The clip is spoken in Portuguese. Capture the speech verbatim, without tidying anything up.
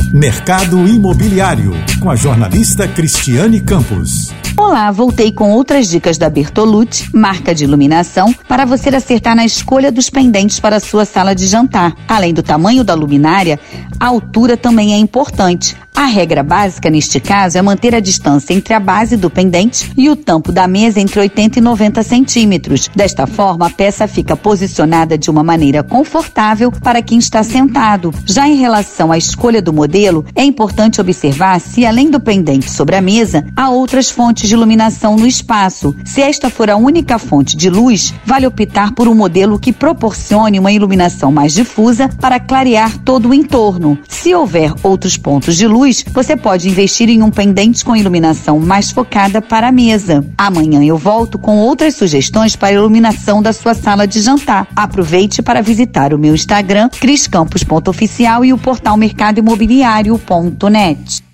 Mercado Imobiliário, com a jornalista Cristiane Campos. Olá, voltei com outras dicas da Bertolucci, marca de iluminação, para você acertar na escolha dos pendentes para a sua sala de jantar. Além do tamanho da luminária, a altura também é importante. A regra básica neste caso é manter a distância entre a base do pendente e o tampo da mesa entre oitenta e noventa centímetros. Desta forma, a peça fica posicionada de uma maneira confortável para quem está sentado. Já em relação à escolha do modelo, é importante observar se, além do pendente sobre a mesa, há outras fontes de iluminação no espaço. Se esta for a única fonte de luz, vale optar por um modelo que proporcione uma iluminação mais difusa para clarear todo o entorno. Se houver outros pontos de luz, você pode investir em um pendente com iluminação mais focada para a mesa. Amanhã eu volto com outras sugestões para a iluminação da sua sala de jantar. Aproveite para visitar o meu Instagram, cris campos ponto oficial, e o portal mercado imobiliário ponto net.